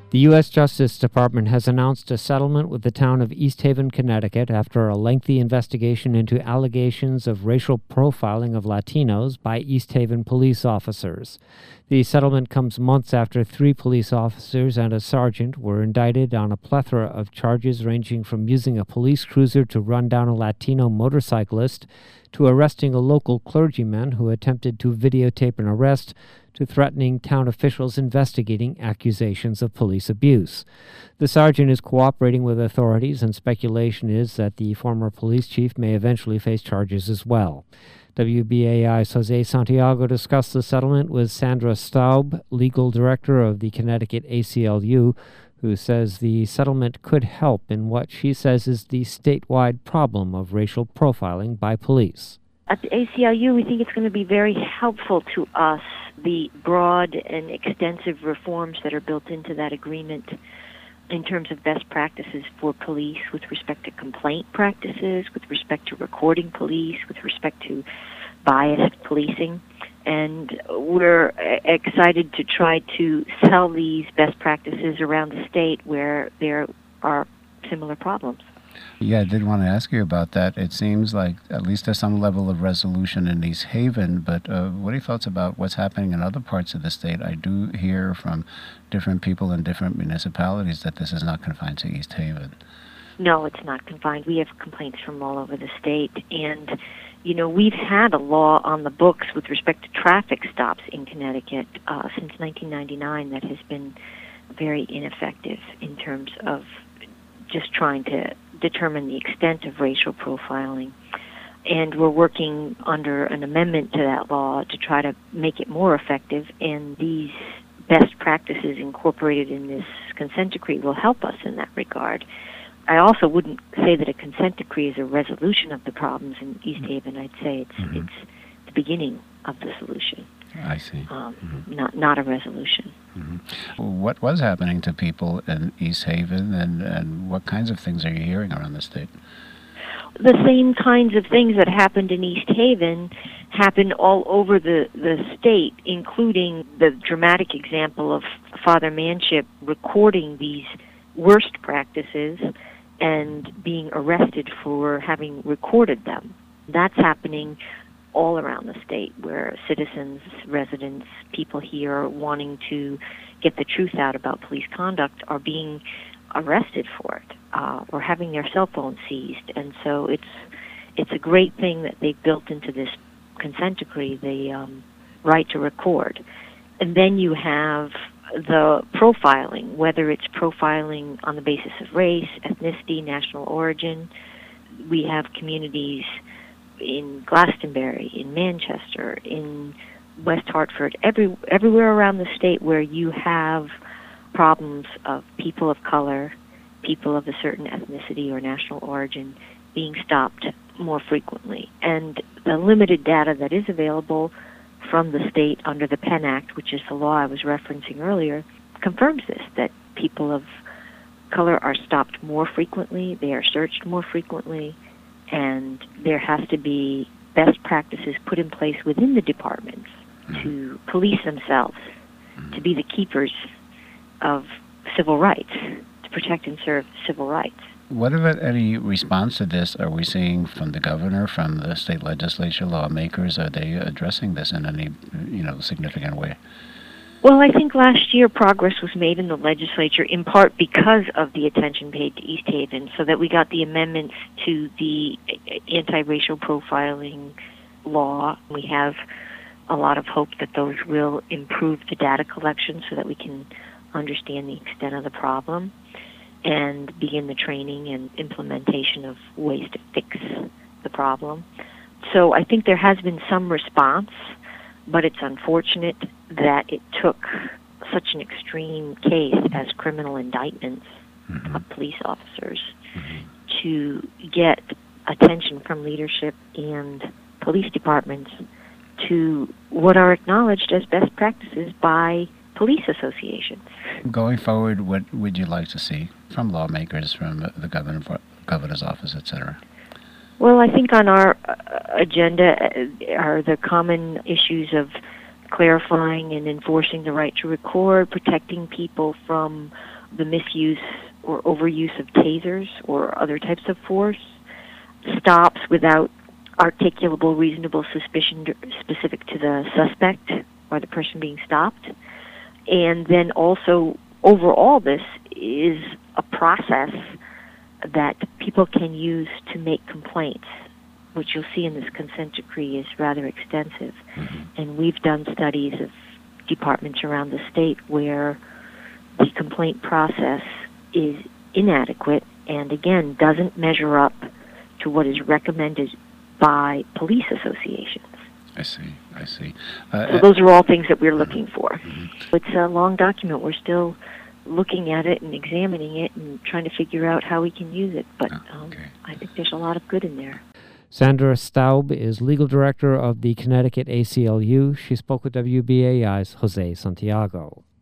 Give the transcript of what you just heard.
The U.S. Justice Department has announced a settlement with the town of East Haven, Connecticut, after a lengthy investigation into allegations of racial profiling of Latinos by East Haven police officers. The settlement comes months after 3 police officers and a sergeant were indicted on a plethora of charges ranging from using a police cruiser to run down a Latino motorcyclist, to arresting a local clergyman who attempted to videotape an arrest, to threatening town officials investigating accusations of police abuse. The sergeant is cooperating with authorities, and speculation is that the former police chief may eventually face charges as well. WBAI's Jose Santiago discussed the settlement with Sandra Staub, legal director of the Connecticut ACLU, who says the settlement could help in what she says is the statewide problem of racial profiling by police. At the ACLU, we think it's going to be very helpful to us, the broad and extensive reforms that are built into that agreement in terms of best practices for police with respect to complaint practices, with respect to recording police, with respect to biased policing. And we're excited to try to sell these best practices around the state where there are similar problems. Yeah, I did want to ask you about that. It seems like at least there's some level of resolution in East Haven, but what are your thoughts about what's happening in other parts of the state? I do hear from different people in different municipalities that this is not confined to East Haven. No, it's not confined. We have complaints from all over the state, and we've had a law on the books with respect to traffic stops in Connecticut since 1999 that has been very ineffective in terms of just trying to determine the extent of racial profiling. And we're working under an amendment to that law to try to make it more effective, and these best practices incorporated in this consent decree will help us in that regard. I also wouldn't say that a consent decree is a resolution of the problems in East Haven. I'd say it's the beginning of the solution. I see. Not a resolution. What was happening to people in East Haven, and what kinds of things are you hearing around the state? The same kinds of things that happened in East Haven happen all over the state, including the dramatic example of Father Manship recording these worst practices and being arrested for having recorded them. That's happening all around the state, where citizens, residents, people here wanting to get the truth out about police conduct are being arrested for it, or having their cell phones seized. And so it's a great thing that they've built into this consent decree, the right to record. And then you have the profiling, whether it's profiling on the basis of race, ethnicity, national origin. We have communities in Glastonbury, in Manchester, in West Hartford, everywhere around the state where you have problems of people of color, people of a certain ethnicity or national origin being stopped more frequently. And the limited data that is available from the state under the PENN Act, which is the law I was referencing earlier, confirms this, that people of color are stopped more frequently, they are searched more frequently, and there has to be best practices put in place within the departments to police themselves, to be the keepers of civil rights, to protect and serve civil rights. What about any response to this are we seeing from the governor, from the state legislature, lawmakers? Are they addressing this in any significant way? Well, I think last year progress was made in the legislature, in part because of the attention paid to East Haven, so that we got the amendments to the anti-racial profiling law. We have a lot of hope that those will improve the data collection so that we can understand the extent of the problem and begin the training and implementation of ways to fix the problem. So I think there has been some response, but it's unfortunate that it took such an extreme case as criminal indictments of police officers to get attention from leadership and police departments to what are acknowledged as best practices by police associations. Going forward, what would you like to see from lawmakers, from the governor's office, etc.? Well, I think on our agenda are the common issues of clarifying and enforcing the right to record, protecting people from the misuse or overuse of tasers or other types of force, stops without articulable reasonable suspicion specific to the suspect or the person being stopped. And then also, overall, this is a process that people can use to make complaints, which you'll see in this consent decree is rather extensive. And we've done studies of departments around the state where the complaint process is inadequate and, again, doesn't measure up to what is recommended by police associations. I see. So those are all things that we're looking for. It's a long document. We're still looking at it and examining it and trying to figure out how we can use it. But I think there's a lot of good in there. Sandra Staub is legal director of the Connecticut ACLU. She spoke with WBAI's Jose Santiago.